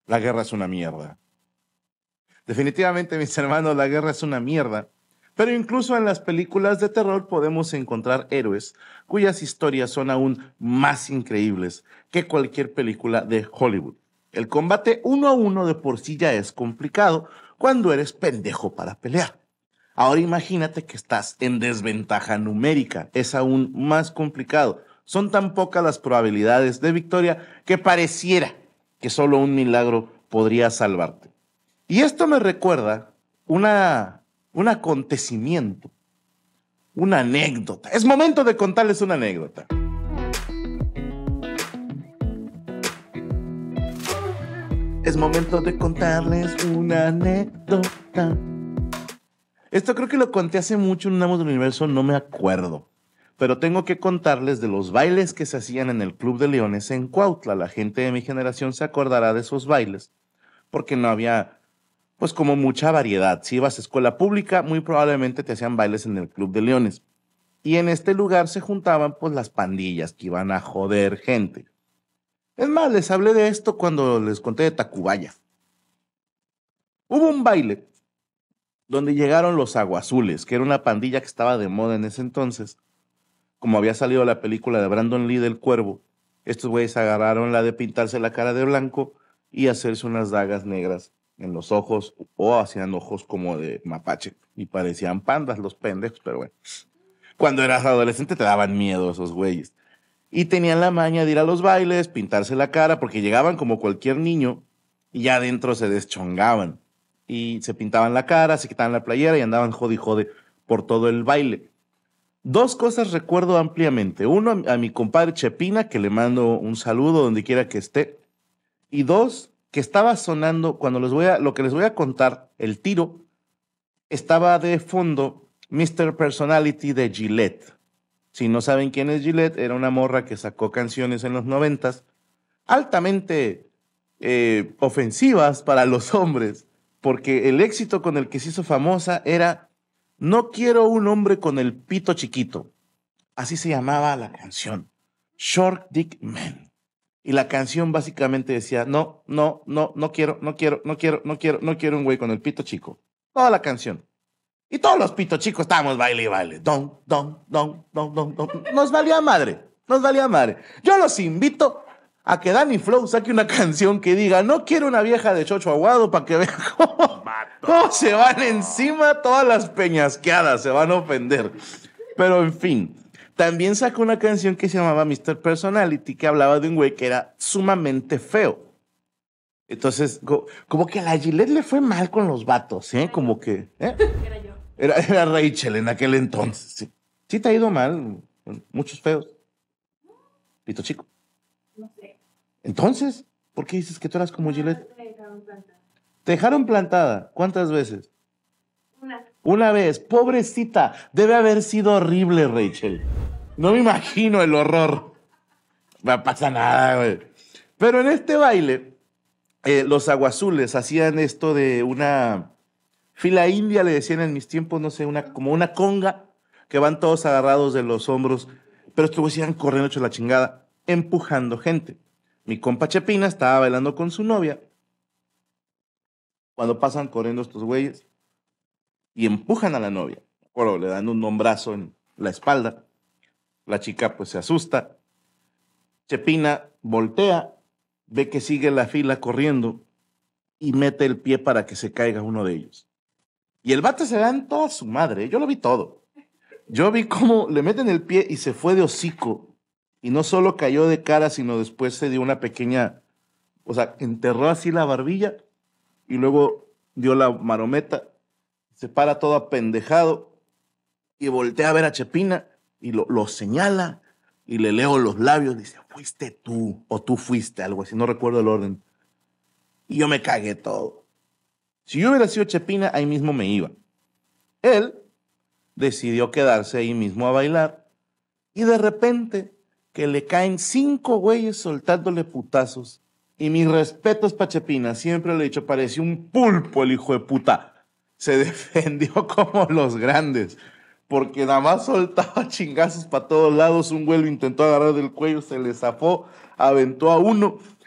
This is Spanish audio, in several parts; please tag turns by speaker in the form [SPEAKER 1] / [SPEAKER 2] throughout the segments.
[SPEAKER 1] La guerra es una mierda. Definitivamente, mis hermanos, la guerra es una mierda. Pero incluso en las películas de terror podemos encontrar héroes cuyas historias son aún más increíbles que cualquier película de Hollywood. El combate uno a uno de por sí ya es complicado cuando eres pendejo para pelear. Ahora imagínate que estás en desventaja numérica. Es aún más complicado. Son tan pocas las probabilidades de victoria que pareciera que solo un milagro podría salvarte. Y esto me recuerda un acontecimiento, una anécdota. Es momento de contarles una anécdota. Es momento de contarles una anécdota. Esto creo que lo conté hace mucho en un Amos del Universo, no me acuerdo. Pero tengo que contarles de los bailes que se hacían en el Club de Leones en Cuautla. La gente de mi generación se acordará de esos bailes, porque no había, pues, como mucha variedad. Si ibas a escuela pública, muy probablemente te hacían bailes en el Club de Leones. Y en este lugar se juntaban, pues, las pandillas que iban a joder gente. Es más, les hablé de esto cuando les conté de Tacubaya. Hubo un baile donde llegaron los Aguazules, que era una pandilla que estaba de moda en ese entonces. Como había salido la película de Brandon Lee del Cuervo, estos güeyes agarraron la de pintarse la cara de blanco y hacerse unas dagas negras en los ojos, o hacían ojos como de mapache, y parecían pandas los pendejos, pero bueno. Cuando eras adolescente te daban miedo esos güeyes. Y tenían la maña de ir a los bailes, pintarse la cara, porque llegaban como cualquier niño y ya adentro se deschongaban. Y se pintaban la cara, se quitaban la playera y andaban jode y jode por todo el baile. Dos cosas recuerdo ampliamente. Uno, a mi compadre Chepina, que le mando un saludo donde quiera que esté. Y dos, que estaba sonando, cuando lo que les voy a contar, el tiro, estaba de fondo Mr. Personality de Gillette. Si no saben quién es Gillette, era una morra que sacó canciones en los 90s, altamente ofensivas para los hombres, porque el éxito con el que se hizo famosa era "No quiero un hombre con el pito chiquito". Así se llamaba la canción, Short Dick Man. Y la canción básicamente decía, no, no, no, no quiero, no quiero, no quiero, no quiero, no quiero un güey con el pito chico. Toda la canción. Y todos los pitos chicos estábamos baile y baile. Don, don, don, don, don, don. Nos valía madre, nos valía madre. Yo los invito a que Danny Flow saque una canción que diga, no quiero una vieja de chocho aguado, para que vean cómo se van encima todas las peñasqueadas, se van a ofender. Pero en fin, también sacó una canción que se llamaba Mr. Personality, que hablaba de un güey que era sumamente feo. Entonces, como que a la Gillette le fue mal con los vatos, ¿eh? Como que... ¿eh?
[SPEAKER 2] Era yo.
[SPEAKER 1] Era Rachel en aquel entonces. Sí. Sí te ha ido mal, muchos feos. Pito chico.
[SPEAKER 2] No sé.
[SPEAKER 1] Entonces, ¿por qué dices que tú eras como Gillette?
[SPEAKER 2] Me dejaron plantada.
[SPEAKER 1] ¿Te dejaron plantada? ¿Cuántas veces?
[SPEAKER 2] Una.
[SPEAKER 1] Una vez. Pobrecita. Debe haber sido horrible, Rachel. No me imagino el horror. No pasa nada, güey. Pero en este baile, los Aguazules hacían esto de una fila india, le decían en mis tiempos, no sé, como una conga, que van todos agarrados de los hombros, pero estos güeyes iban corriendo hecho la chingada, empujando gente. Mi compa Chepina estaba bailando con su novia, cuando pasan corriendo estos güeyes y empujan a la novia. Bueno, le dan un hombrazo en la espalda. La chica pues se asusta. Chepina voltea, ve que sigue la fila corriendo y mete el pie para que se caiga uno de ellos. Y el vato se da en toda su madre. Yo lo vi todo. Yo vi cómo le meten el pie y se fue de hocico. Y no solo cayó de cara, sino después se dio una pequeña... O sea, enterró así la barbilla y luego dio la marometa. Se para todo apendejado y voltea a ver a Chepina y lo señala y le leo los labios. Dice, fuiste tú o tú fuiste, algo así. No recuerdo el orden. Y yo me cagué todo. Si yo hubiera sido Chepina, ahí mismo me iba. Él decidió quedarse ahí mismo a bailar y de repente que le caen 5 güeyes soltándole putazos. Y mis respetos pa' Chepina, siempre le he dicho, parecía un pulpo el hijo de puta. Se defendió como los grandes, porque nada más soltaba chingazos para todos lados. Un güey lo intentó agarrar del cuello, se le zafó, aventó a uno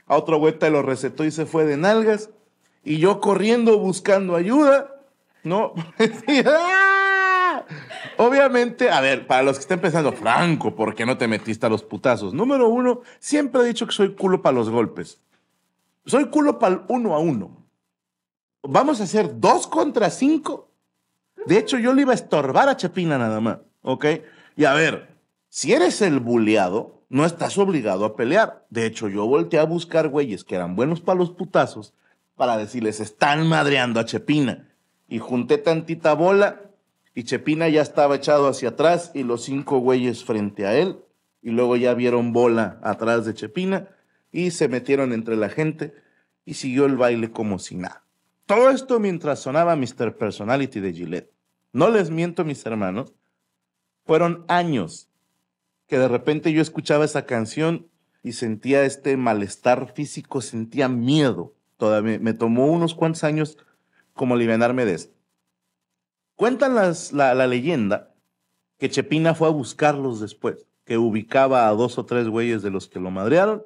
[SPEAKER 1] A otro güey te lo recetó y se fue de nalgas. Y yo corriendo buscando ayuda, ¿no? Sí, ¡ah! Obviamente, a ver, para los que estén pensando, Franco, ¿por qué no te metiste a los putazos? Número uno, siempre he dicho que soy culo para los golpes. Soy culo para el 1 a 1. Vamos a hacer 2 contra 5. De hecho, yo le iba a estorbar a Chepina nada más, ¿ok? Y a ver, si eres el buleado, no estás obligado a pelear. De hecho, yo volteé a buscar güeyes que eran buenos para los putazos para decirles, están madreando a Chepina. Y junté tantita bola y Chepina ya estaba echado hacia atrás y los 5 güeyes frente a él. Y luego ya vieron bola atrás de Chepina y se metieron entre la gente y siguió el baile como si nada. Todo esto mientras sonaba Mr. Personality de Gillette. No les miento, mis hermanos, fueron años que de repente yo escuchaba esa canción y sentía este malestar físico, sentía miedo. Todavía me tomó unos cuantos años como alivianarme de esto. Cuentan la leyenda que Chepina fue a buscarlos después, que ubicaba a 2 o 3 güeyes de los que lo madrearon.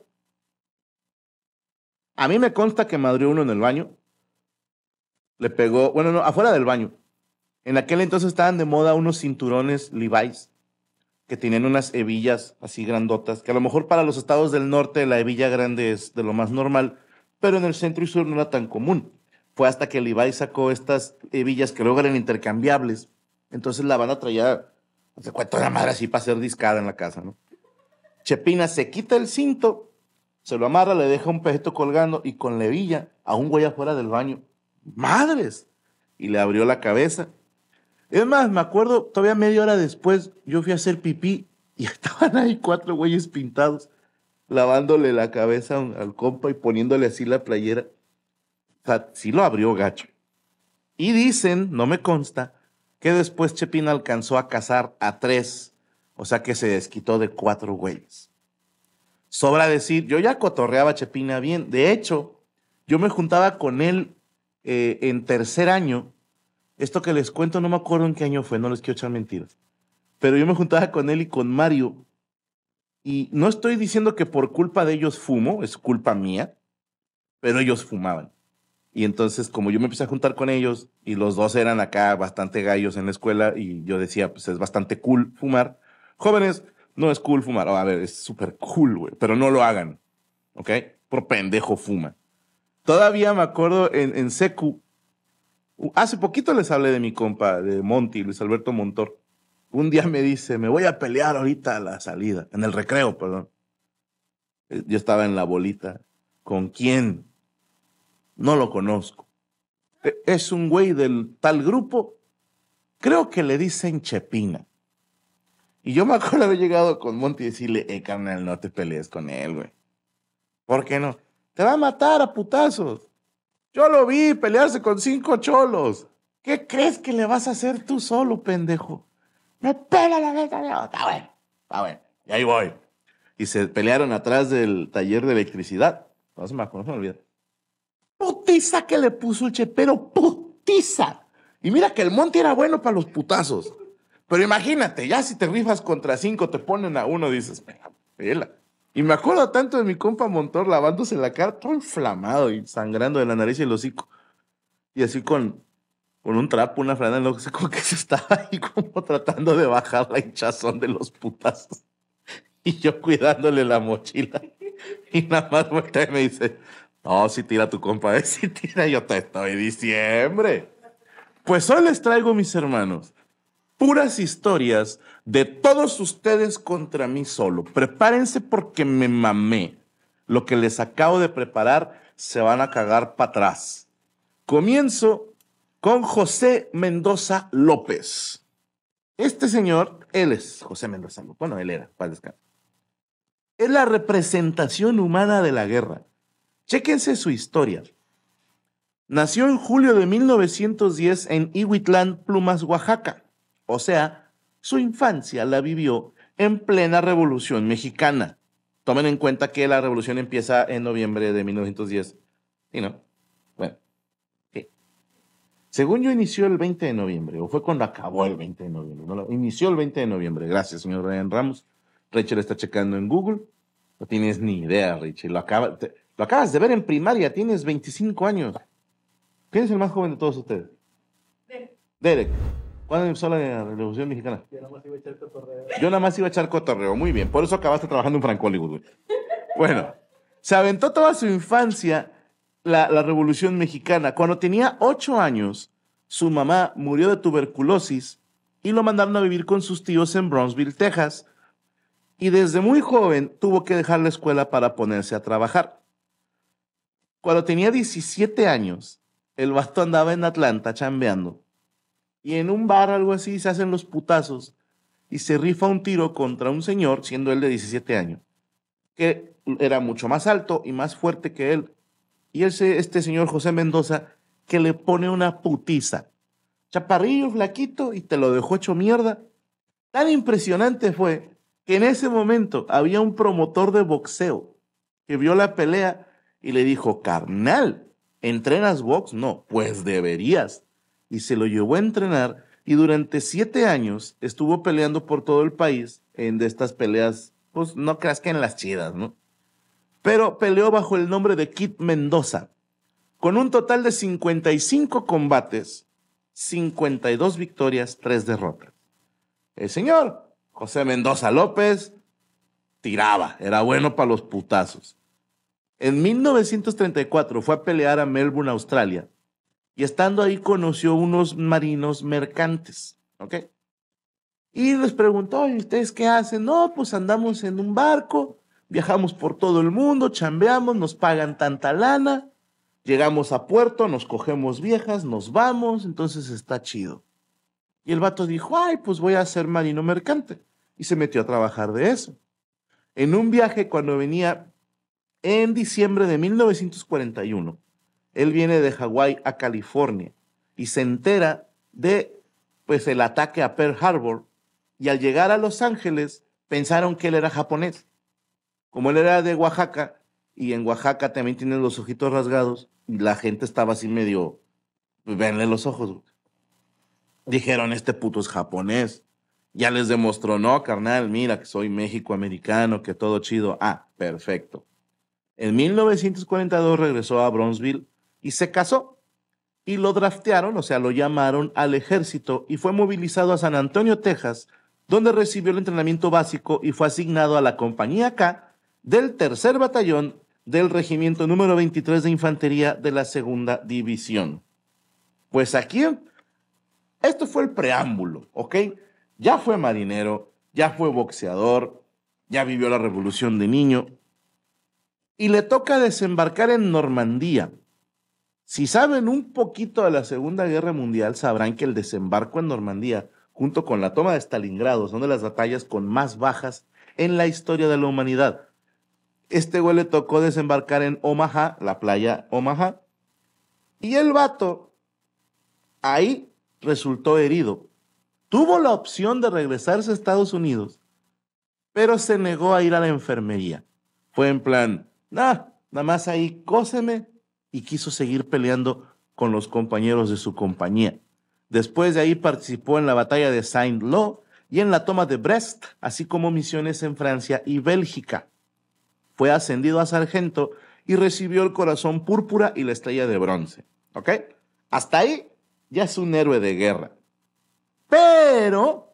[SPEAKER 1] A mí me consta que madreó uno en el baño. Le pegó, bueno, no, afuera del baño. En aquel entonces estaban de moda unos cinturones Levi's que tenían unas hebillas así grandotas, que a lo mejor para los estados del norte la hebilla grande es de lo más normal, pero en el centro y sur no era tan común. Fue hasta que Levi's sacó estas hebillas que luego eran intercambiables. Entonces la banda traía, no sé cuánto la madre así para ser discada en la casa, ¿no? Chepina se quita el cinto, se lo amarra, le deja un pejeto colgando y con la hebilla a un güey afuera del baño. ¡Madres! Y le abrió la cabeza. Es más, me acuerdo, todavía media hora después, yo fui a hacer pipí y estaban ahí 4 güeyes pintados, lavándole la cabeza al compa y poniéndole así la playera. O sea, sí lo abrió gacho. Y dicen, no me consta, que después Chepina alcanzó a cazar a 3, o sea que se desquitó de 4 güeyes. Sobra decir, yo ya cotorreaba a Chepina bien. De hecho, yo me juntaba con él en tercer año. Esto que les cuento no me acuerdo en qué año fue, no les quiero echar mentiras. Pero yo me juntaba con él y con Mario. Y no estoy diciendo que por culpa de ellos fumo, es culpa mía, pero ellos fumaban. Y entonces, como yo me empecé a juntar con ellos y los dos eran acá bastante gallos en la escuela y yo decía, pues es bastante cool fumar. Jóvenes, no es cool fumar. Oh, a ver, es súper cool, güey, pero no lo hagan, ¿ok? Por pendejo fuma. Todavía me acuerdo en secu, hace poquito les hablé de mi compa, de Monty, Luis Alberto Montor. Un día me dice, me voy a pelear ahorita a la salida, en el recreo, perdón. Yo estaba en la bolita. ¿Con quién? No lo conozco. Es un güey del tal grupo. Creo que le dicen Chepina. Y yo me acuerdo de haber llegado con Monty y decirle, carnal, no te pelees con él, güey. ¿Por qué no? Te va a matar a putazos. Yo lo vi pelearse con 5 cholos. ¿Qué crees que le vas a hacer tú solo, pendejo? Me pela la neta. Está bueno, está bueno. Y ahí voy. Y se pelearon atrás del taller de electricidad. No se me olvida. Putiza que le puso el Chepero, putiza. Y mira que el Monty era bueno para los putazos. Pero imagínate, ya si te rifas contra 5, te ponen a uno, dices, pela. Y me acuerdo tanto de mi compa Montor lavándose la cara, todo inflamado y sangrando de la nariz y el hocico. Y así con un trapo, una franela, no sé, como que se estaba ahí como tratando de bajar la hinchazón de los putazos. Y yo cuidándole la mochila. Y nada más voltea y me dice, no, si tira tu compa, si tira, yo te estoy diciembre. Pues hoy les traigo, mis hermanos, puras historias de todos ustedes contra mí solo. Prepárense porque me mamé. Lo que les acabo de preparar se van a cagar para atrás. Comienzo con José Mendoza López. Este señor, él es José Mendoza López. Bueno, él era, para descansar. Es la representación humana de la guerra. Chéquense su historia. Nació en julio de 1910 en Ihuitlán, Plumas, Oaxaca. O sea, su infancia la vivió en plena Revolución Mexicana. Tomen en cuenta que la revolución empieza en noviembre de 1910. ¿Sí, no? Bueno. ¿Qué? Según yo, inició el 20 de noviembre, o fue cuando acabó el 20 de noviembre. No, inició el 20 de noviembre. Gracias, señor Ryan Ramos. Rachel está checando en Google. No tienes ni idea, Rachel. Lo acabas de ver en primaria, tienes 25 años. ¿Quién es el más joven de todos ustedes? Derek. ¿Cuándo empezó la Revolución Mexicana?
[SPEAKER 3] Yo nada más iba a echar cotorreo.
[SPEAKER 1] Yo nada más iba a echar cotorreo. Muy bien. Por eso acabaste trabajando en Franco Hollywood, güey. Bueno, se aventó toda su infancia la Revolución Mexicana. Cuando tenía 8 años, su mamá murió de tuberculosis y lo mandaron a vivir con sus tíos en Brownsville, Texas. Y desde muy joven tuvo que dejar la escuela para ponerse a trabajar. Cuando tenía 17 años, el vato andaba en Atlanta chambeando. Y en un bar, algo así, se hacen los putazos y se rifa un tiro contra un señor, siendo él de 17 años, que era mucho más alto y más fuerte que él. Y este señor José Mendoza, que le pone una putiza. Chaparrillo, flaquito, y te lo dejó hecho mierda. Tan impresionante fue que en ese momento había un promotor de boxeo que vio la pelea y le dijo, carnal, ¿entrenas box? No, pues deberías. Y se lo llevó a entrenar y durante 7 años estuvo peleando por todo el país en de estas peleas, pues no creas que en las chidas, ¿no? Pero peleó bajo el nombre de Kid Mendoza, con un total de 55 combates, 52 victorias, 3 derrotas. El señor José Mendoza López tiraba, era bueno para los putazos. En 1934 fue a pelear a Melbourne, Australia, y estando ahí conoció unos marinos mercantes, ¿ok? Y les preguntó, ¿y ustedes qué hacen? No, pues andamos en un barco, viajamos por todo el mundo, chambeamos, nos pagan tanta lana, llegamos a puerto, nos cogemos viejas, nos vamos, entonces está chido. Y el vato dijo, ay, pues voy a ser marino mercante. Y se metió a trabajar de eso. En un viaje cuando venía en diciembre de 1941, él viene de Hawái a California y se entera de, pues, el ataque a Pearl Harbor, y al llegar a Los Ángeles pensaron que él era japonés. Como él era de Oaxaca, y en Oaxaca también tienen los ojitos rasgados, y la gente estaba así medio, pues, venle los ojos. Dijeron, este puto es japonés. Ya les demostró, no, carnal, mira que soy México-americano, que todo chido. Ah, perfecto. En 1942 regresó a Brownsville y se casó. Y lo draftearon, o sea, lo llamaron al ejército y fue movilizado a San Antonio, Texas, donde recibió el entrenamiento básico y fue asignado a la Compañía K del Tercer Batallón del Regimiento número 23 de Infantería de la Segunda División. Pues aquí, esto fue el preámbulo, ¿ok? Ya fue marinero, ya fue boxeador, ya vivió la Revolución de niño y le toca desembarcar en Normandía. Si saben un poquito de la Segunda Guerra Mundial, sabrán que el desembarco en Normandía, junto con la toma de Stalingrado, son de las batallas con más bajas en la historia de la humanidad. Este güey le tocó desembarcar en Omaha, la playa Omaha, y el vato ahí resultó herido. Tuvo la opción de regresarse a Estados Unidos, pero se negó a ir a la enfermería. Fue en plan, nada más ahí cóseme, y quiso seguir peleando con los compañeros de su compañía. Después de ahí participó en la batalla de Saint-Lô y en la toma de Brest, así como misiones en Francia y Bélgica. Fue ascendido a sargento y recibió el Corazón Púrpura y la Estrella de Bronce. ¿Ok? Hasta ahí ya es un héroe de guerra. Pero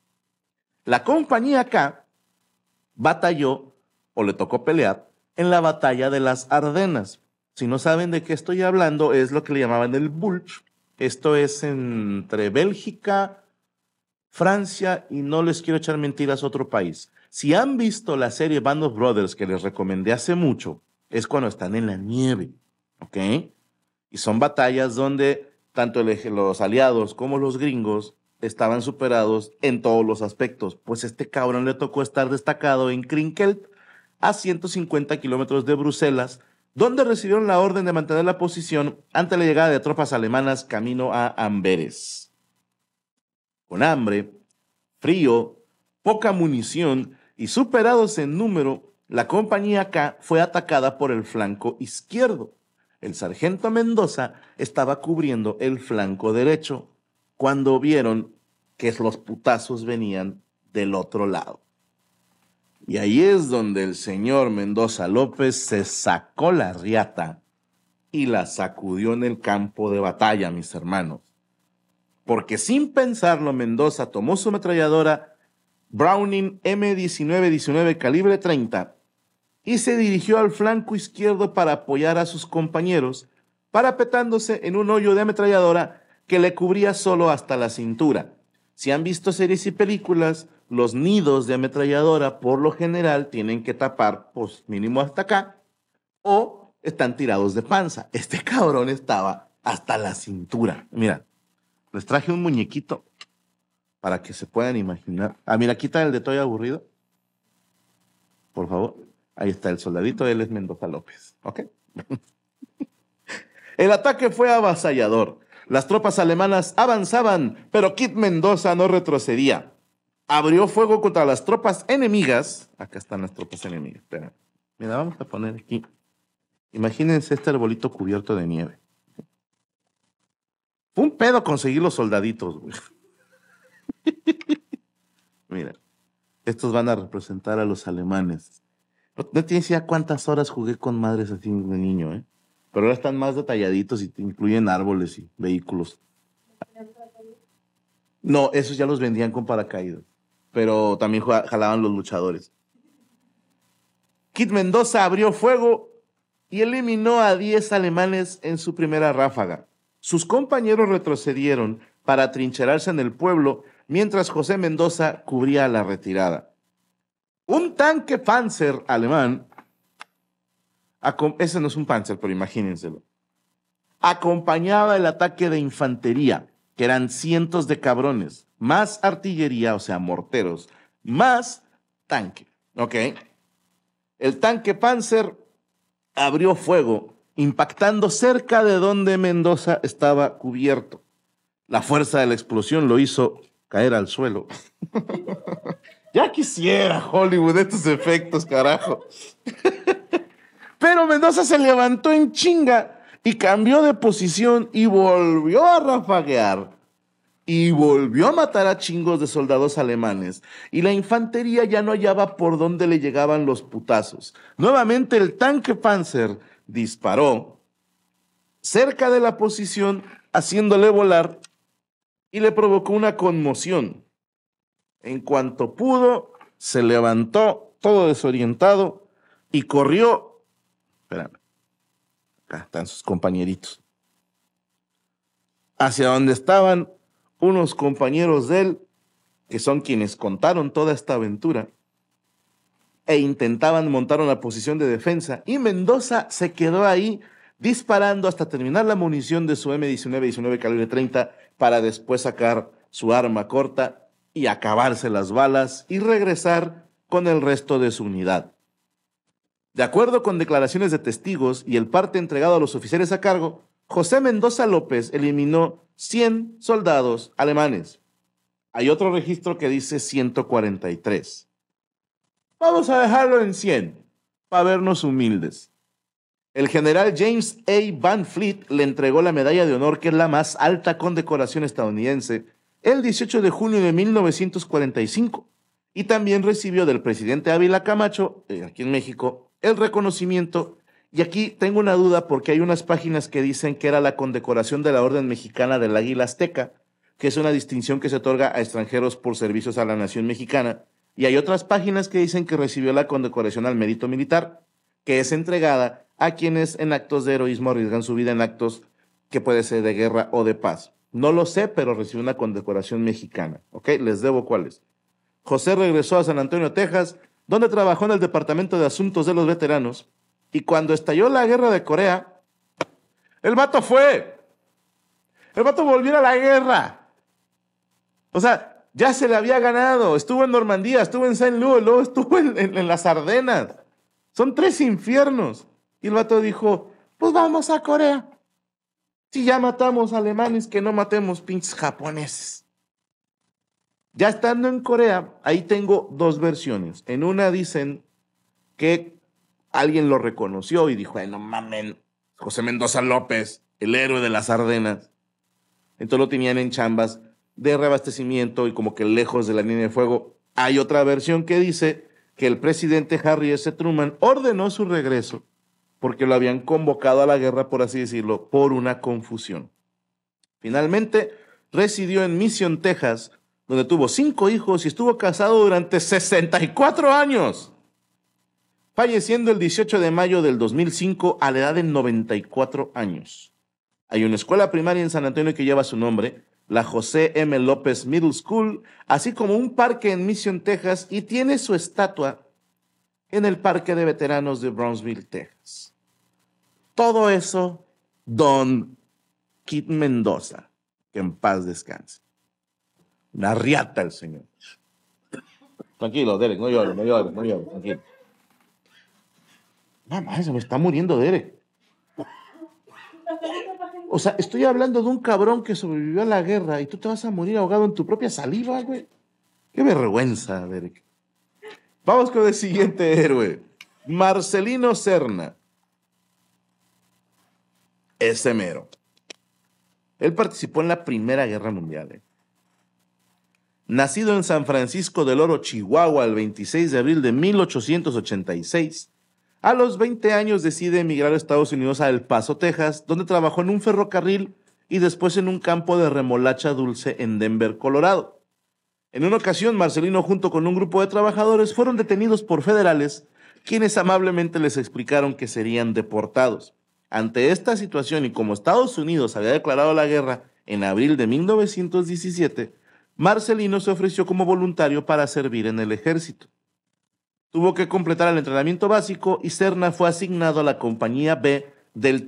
[SPEAKER 1] la Compañía K batalló, o le tocó pelear, en la batalla de las Ardenas. Si no saben de qué estoy hablando, es lo que le llamaban el Bulge. Esto es entre Bélgica, Francia y no les quiero echar mentiras, otro país. Si han visto la serie Band of Brothers que les recomendé hace mucho, es cuando están en la nieve, ¿ok? Y son batallas donde tanto los aliados como los gringos estaban superados en todos los aspectos. Pues este cabrón le tocó estar destacado en Krinkelt, a 150 kilómetros de Bruselas, donde recibieron la orden de mantener la posición ante la llegada de tropas alemanas camino a Amberes. Con hambre, frío, poca munición y superados en número, la Compañía K fue atacada por el flanco izquierdo. El sargento Mendoza estaba cubriendo el flanco derecho cuando vieron que los putazos venían del otro lado. Y ahí es donde el señor Mendoza López se sacó la riata y la sacudió en el campo de batalla, mis hermanos. Porque sin pensarlo, Mendoza tomó su ametralladora Browning M1919 calibre 30 y se dirigió al flanco izquierdo para apoyar a sus compañeros, parapetándose en un hoyo de ametralladora que le cubría solo hasta la cintura. Si han visto series y películas, los nidos de ametralladora por lo general tienen que tapar, pues mínimo hasta acá, o están tirados de panza. Este cabrón estaba hasta la cintura. Mira, les traje un muñequito para que se puedan imaginar. Ah, mira, quita el de Estoy aburrido. Por favor. Ahí está el soldadito, él es Mendoza López. ¿Ok? El ataque fue avasallador. Las tropas alemanas avanzaban, pero Kit Mendoza no retrocedía. Abrió fuego contra las tropas enemigas. Acá están las tropas enemigas. Espera. Mira, vamos a poner aquí. Imagínense este arbolito cubierto de nieve. Fue un pedo conseguir los soldaditos, güey. Mira, estos van a representar a los alemanes. No tienes idea cuántas horas jugué con madres así de niño, ¿eh? Pero ahora están más detalladitos y te incluyen árboles y vehículos. No, esos ya los vendían con paracaídas, pero también jalaban los luchadores. Kit Mendoza abrió fuego y eliminó a 10 alemanes en su primera ráfaga. Sus compañeros retrocedieron para atrincherarse en el pueblo mientras José Mendoza cubría la retirada. Un tanque Panzer alemán, ese no es un Panzer, pero imagínenselo, acompañaba el ataque de infantería, que eran cientos de cabrones, más artillería, o sea, morteros, más tanque, ¿ok? El tanque Panzer abrió fuego, impactando cerca de donde Mendoza estaba cubierto. La fuerza de la explosión lo hizo caer al suelo. Ya quisiera Hollywood estos efectos, carajo. Pero Mendoza se levantó en chinga y cambió de posición y volvió a rafaguear. Y volvió a matar a chingos de soldados alemanes. Y la infantería ya no hallaba por dónde le llegaban los putazos. Nuevamente el tanque Panzer disparó cerca de la posición, haciéndole volar, y le provocó una conmoción. En cuanto pudo, se levantó todo desorientado y corrió. Espérame. Acá están sus compañeritos. Hacia donde estaban unos compañeros de él, que son quienes contaron toda esta aventura, e intentaban montar una posición de defensa, y Mendoza se quedó ahí disparando hasta terminar la munición de su M1919 calibre 30 para después sacar su arma corta y acabarse las balas y regresar con el resto de su unidad. De acuerdo con declaraciones de testigos y el parte entregado a los oficiales a cargo, José Mendoza López eliminó 100 soldados alemanes. Hay otro registro que dice 143. Vamos a dejarlo en 100, para vernos humildes. El general James A. Van Fleet le entregó la medalla de honor, que es la más alta condecoración estadounidense, el 18 de junio de 1945, y también recibió del presidente Ávila Camacho, aquí en México, el reconocimiento. Y aquí tengo una duda porque hay unas páginas que dicen que era la condecoración de la Orden Mexicana del Águila Azteca, que es una distinción que se otorga a extranjeros por servicios a la nación mexicana, y hay otras páginas que dicen que recibió la condecoración al mérito militar, que es entregada a quienes en actos de heroísmo arriesgan su vida en actos que puede ser de guerra o de paz. No lo sé, pero recibió una condecoración mexicana, ¿ok? Les debo cuáles. José regresó a San Antonio, Texas, donde trabajó en el Departamento de Asuntos de los Veteranos, y cuando estalló la guerra de Corea, el vato volvió a la guerra. O sea, ya se le había ganado, estuvo en Normandía, estuvo en Saint Louis, luego estuvo en las Ardenas. Son 3 infiernos. Y el vato dijo, pues vamos a Corea. Si ya matamos alemanes, que no matemos pinches japoneses. Ya estando en Corea, ahí tengo 2 versiones. En una dicen que alguien lo reconoció y dijo, no mamen, José Mendoza López, el héroe de las Ardenas. Entonces lo tenían en chambas de reabastecimiento y como que lejos de la línea de fuego. Hay otra versión que dice que el presidente Harry S. Truman ordenó su regreso porque lo habían convocado a la guerra, por así decirlo, por una confusión. Finalmente, residió en Mission, Texas, donde tuvo 5 hijos y estuvo casado durante 64 años, falleciendo el 18 de mayo del 2005 a la edad de 94 años. Hay una escuela primaria en San Antonio que lleva su nombre, la José M. López Middle School, así como un parque en Mission, Texas, y tiene su estatua en el Parque de Veteranos de Brownsville, Texas. Todo eso, don Kit Mendoza, que en paz descanse. Una riata el señor. Tranquilo, Derek, no llores, tranquilo. Mamá, se me está muriendo Derek. O sea, estoy hablando de un cabrón que sobrevivió a la guerra y tú te vas a morir ahogado en tu propia saliva, güey. Qué vergüenza, Derek. Vamos con el siguiente héroe. Marcelino Serna. Ese mero. Él participó en la Primera Guerra Mundial. Nacido en San Francisco del Oro, Chihuahua, el 26 de abril de 1886, a los 20 años decide emigrar a Estados Unidos a El Paso, Texas, donde trabajó en un ferrocarril y después en un campo de remolacha dulce en Denver, Colorado. En una ocasión, Marcelino junto con un grupo de trabajadores fueron detenidos por federales, quienes amablemente les explicaron que serían deportados. Ante esta situación y como Estados Unidos había declarado la guerra en abril de 1917, Marcelino se ofreció como voluntario para servir en el ejército. Tuvo que completar el entrenamiento básico y Serna fue asignado a la Compañía B del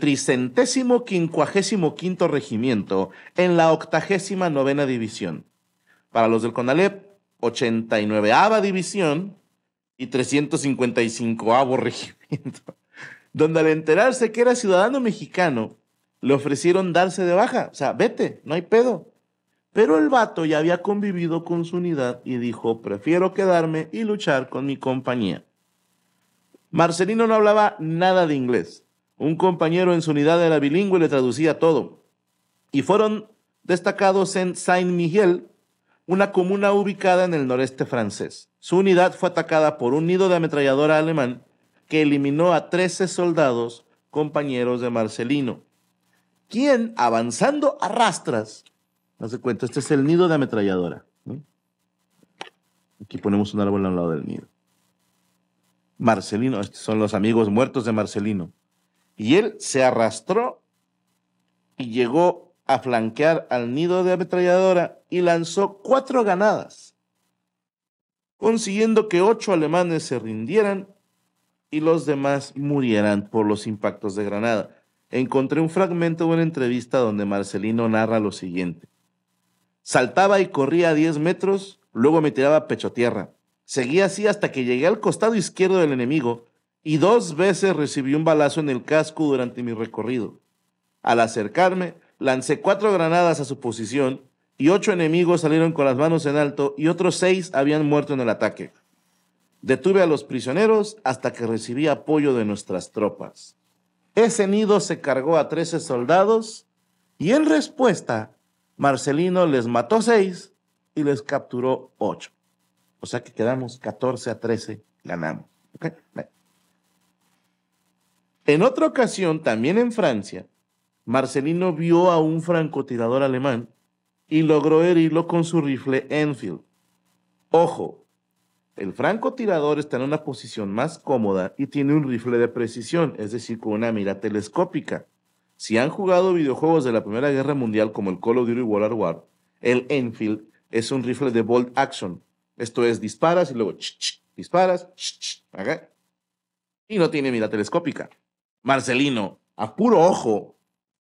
[SPEAKER 1] 355º Regimiento en la 89ª División. Para los del CONALEP, 89ª División y 355º Regimiento, donde al enterarse que era ciudadano mexicano, le ofrecieron darse de baja. O sea, vete, no hay pedo. Pero el vato ya había convivido con su unidad y dijo, prefiero quedarme y luchar con mi compañía. Marcelino no hablaba nada de inglés. Un compañero en su unidad era bilingüe y le traducía todo. Y fueron destacados en Saint-Mihiel, una comuna ubicada en el noreste francés. Su unidad fue atacada por un nido de ametralladora alemán que eliminó a 13 soldados compañeros de Marcelino, quien, avanzando a rastras, haz de cuenta, este es el nido de ametralladora, ¿no? Aquí ponemos un árbol al lado del nido. Marcelino, estos son los amigos muertos de Marcelino. Y él se arrastró y llegó a flanquear al nido de ametralladora y lanzó 4 granadas, consiguiendo que 8 alemanes se rindieran y los demás murieran por los impactos de granada. Encontré un fragmento de una entrevista donde Marcelino narra lo siguiente. Saltaba y corría a 10 metros, luego me tiraba pecho tierra. Seguía así hasta que llegué al costado izquierdo del enemigo y 2 veces recibí un balazo en el casco durante mi recorrido. Al acercarme, lancé 4 granadas a su posición y 8 enemigos salieron con las manos en alto y otros 6 habían muerto en el ataque. Detuve a los prisioneros hasta que recibí apoyo de nuestras tropas. Ese nido se cargó a 13 soldados y en respuesta, Marcelino les mató 6 y les capturó 8. O sea que quedamos 14-13, ganamos. ¿Okay? En otra ocasión, también en Francia, Marcelino vio a un francotirador alemán y logró herirlo con su rifle Enfield. Ojo, el francotirador está en una posición más cómoda y tiene un rifle de precisión, es decir, con una mira telescópica. Si han jugado videojuegos de la Primera Guerra Mundial como el Call of Duty World War, el Enfield es un rifle de bolt action. Esto es, disparas y luego disparas, ¿okay? Y no tiene mira telescópica. Marcelino, a puro ojo,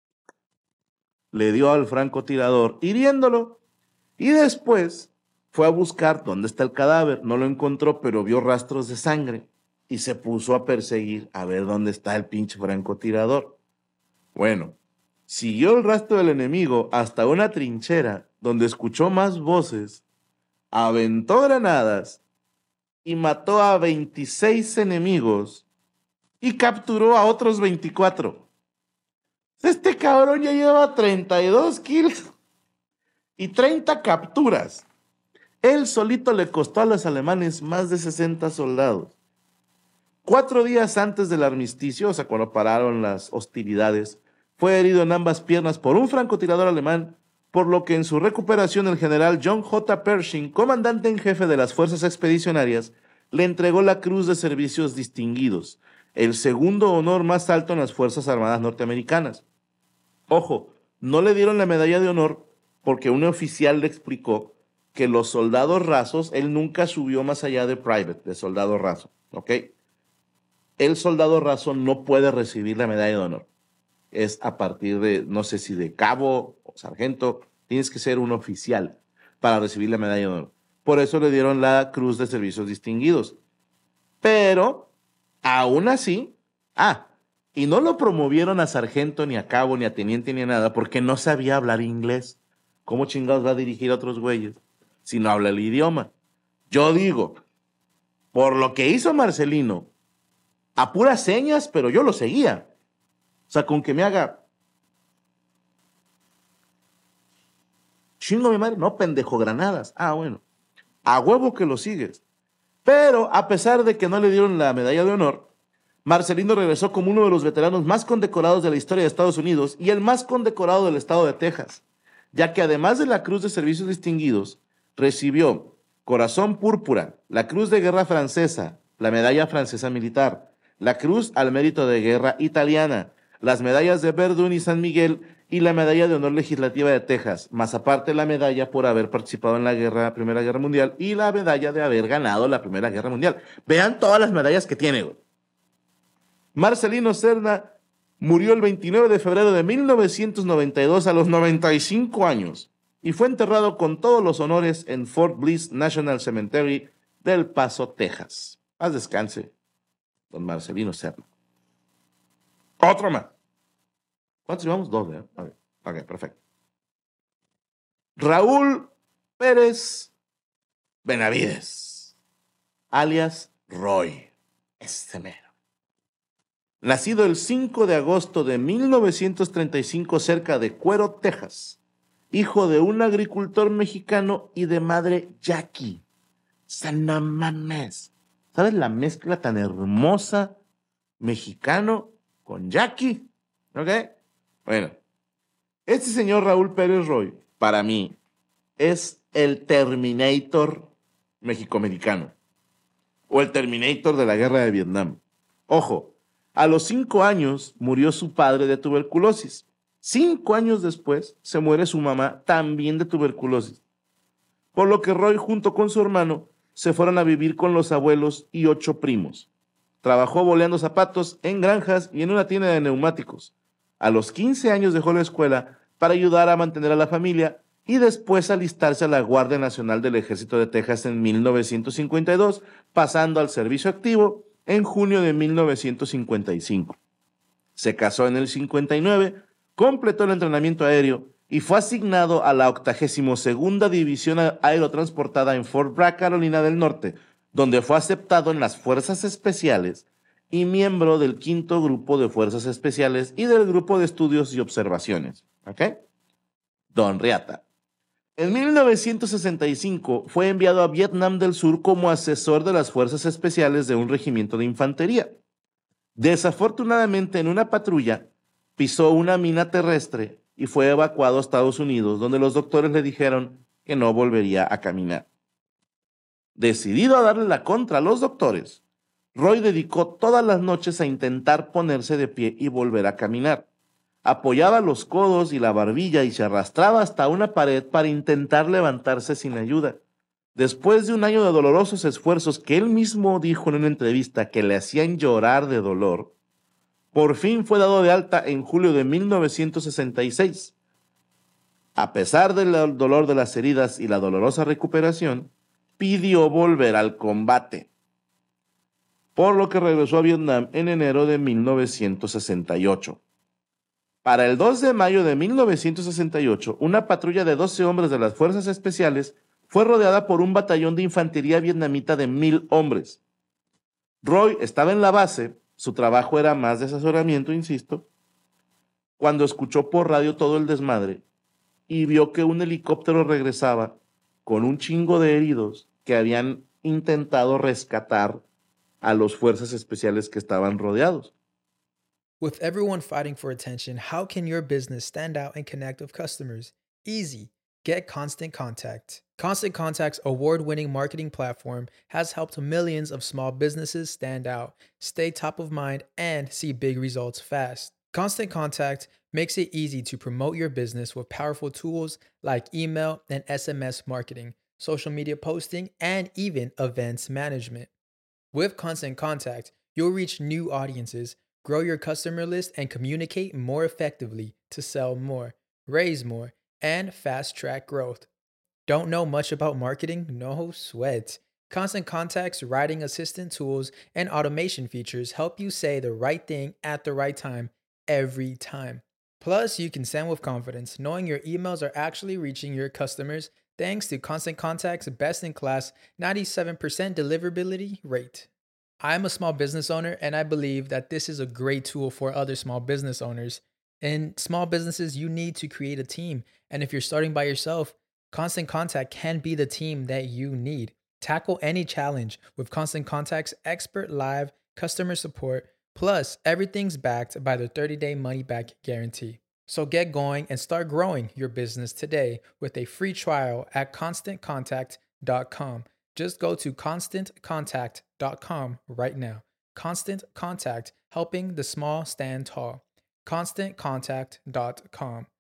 [SPEAKER 1] le dio al francotirador hiriéndolo y después fue a buscar dónde está el cadáver. No lo encontró, pero vio rastros de sangre y se puso a perseguir a ver dónde está el pinche francotirador. Bueno, siguió el rastro del enemigo hasta una trinchera donde escuchó más voces, aventó granadas y mató a 26 enemigos y capturó a otros 24. Este cabrón ya lleva 32 kills y 30 capturas. Él solito le costó a los alemanes más de 60 soldados. 4 días antes del armisticio, o sea, cuando pararon las hostilidades, fue herido en ambas piernas por un francotirador alemán, por lo que en su recuperación el general John J. Pershing, comandante en jefe de las fuerzas expedicionarias, le entregó la Cruz de Servicios Distinguidos, el segundo honor más alto en las Fuerzas Armadas norteamericanas. Ojo, no le dieron la medalla de honor porque un oficial le explicó que los soldados rasos, él nunca subió más allá de private, de soldado raso, ¿ok? El soldado raso no puede recibir la medalla de honor. Es a partir de, no sé si de cabo o sargento, tienes que ser un oficial para recibir la medalla de honor. Por eso le dieron la Cruz de Servicios Distinguidos. Pero, aún así, y no lo promovieron a sargento, ni a cabo, ni a teniente, ni a nada, porque no sabía hablar inglés. ¿Cómo chingados va a dirigir a otros güeyes si no habla el idioma? Yo digo, por lo que hizo Marcelino, a puras señas, pero yo lo seguía. O sea, con que me haga... Chingo mi madre. No, pendejo, granadas. Bueno. A huevo que lo sigues. Pero, a pesar de que no le dieron la medalla de honor, Marcelino regresó como uno de los veteranos más condecorados de la historia de Estados Unidos y el más condecorado del estado de Texas, ya que además de la Cruz de Servicios Distinguidos, recibió Corazón Púrpura, la Cruz de Guerra Francesa, la Medalla Francesa Militar, la Cruz al Mérito de Guerra Italiana, las medallas de Verdún y San Miguel y la Medalla de Honor Legislativa de Texas, más aparte la medalla por haber participado en la Primera Guerra Mundial y la medalla de haber ganado la Primera Guerra Mundial. Vean todas las medallas que tiene, güey. Marcelino Serna murió el 29 de febrero de 1992 a los 95 años y fue enterrado con todos los honores en Fort Bliss National Cemetery del Paso, Texas. Haz descanse, don Marcelino Serna. Otro más. ¿Cuántos llevamos? 2, ¿eh? Ok, perfecto. Raúl Pérez Benavides, alias Roy. Este mero. Nacido el 5 de agosto de 1935 cerca de Cuero, Texas, hijo de un agricultor mexicano y de madre Jackie. No mames. ¿Sabes la mezcla tan hermosa mexicano con Jackie? ¿Ok? Bueno, este señor Raúl Pérez Roy, para mí, es el Terminator mexicoamericano o el Terminator de la guerra de Vietnam. Ojo, a los 5 años murió su padre de tuberculosis. 5 años después se muere su mamá también de tuberculosis. Por lo que Roy junto con su hermano se fueron a vivir con los abuelos y 8 primos. Trabajó boleando zapatos en granjas y en una tienda de neumáticos. A los 15 años dejó la escuela para ayudar a mantener a la familia y después alistarse a la Guardia Nacional del Ejército de Texas en 1952, pasando al servicio activo en junio de 1955. Se casó en el 59, completó el entrenamiento aéreo y fue asignado a la 82ª División Aerotransportada en Fort Bragg, Carolina del Norte, donde fue aceptado en las Fuerzas Especiales y miembro del 5º Grupo de Fuerzas Especiales y del Grupo de Estudios y Observaciones. ¿Ok? Don Riata. En 1965 fue enviado a Vietnam del Sur como asesor de las Fuerzas Especiales de un regimiento de infantería. Desafortunadamente, en una patrulla, pisó una mina terrestre y fue evacuado a Estados Unidos, donde los doctores le dijeron que no volvería a caminar. Decidido a darle la contra a los doctores, Roy dedicó todas las noches a intentar ponerse de pie y volver a caminar. Apoyaba los codos y la barbilla y se arrastraba hasta una pared para intentar levantarse sin ayuda. Después de un año de dolorosos esfuerzos que él mismo dijo en una entrevista que le hacían llorar de dolor, por fin fue dado de alta en julio de 1966. A pesar del dolor de las heridas y la dolorosa recuperación, pidió volver al combate, por lo que regresó a Vietnam en enero de 1968. Para el 2 de mayo de 1968, una patrulla de 12 hombres de las Fuerzas Especiales fue rodeada por un batallón de infantería vietnamita de 1,000 hombres. Roy estaba en la base, su trabajo era más de asesoramiento, insisto, cuando escuchó por radio todo el desmadre y vio que un helicóptero regresaba con un chingo de heridos que habían intentado rescatar a los fuerzas especiales que estaban rodeados.
[SPEAKER 3] With everyone fighting for attention, how can your business stand out and connect with customers? Easy. Get Constant Contact. Constant Contact's award winning marketing platform has helped millions of small businesses stand out, stay top of mind, and see big results fast. Constant Contact makes it easy to promote your business with powerful tools like email and SMS marketing, social media posting, and even events management. With Constant Contact, you'll reach new audiences, grow your customer list, and communicate more effectively to sell more, raise more, and fast track growth. Don't know much about marketing? No sweat. Constant Contact's writing assistant tools and automation features help you say the right thing at the right time every time. Plus, you can send with confidence, knowing your emails are actually reaching your customers thanks to Constant Contact's best in class 97% deliverability rate. I'm a small business owner, and I believe that this is a great tool for other small business owners. In small businesses, you need to create a team. And if you're starting by yourself, Constant Contact can be the team that you need. Tackle any challenge with Constant Contact's expert live customer support. Plus, everything's backed by the 30-day money-back guarantee. So get going and start growing your business today with a free trial at ConstantContact.com. Just go to ConstantContact.com right now. Constant Contact, helping the small stand tall. ConstantContact.com.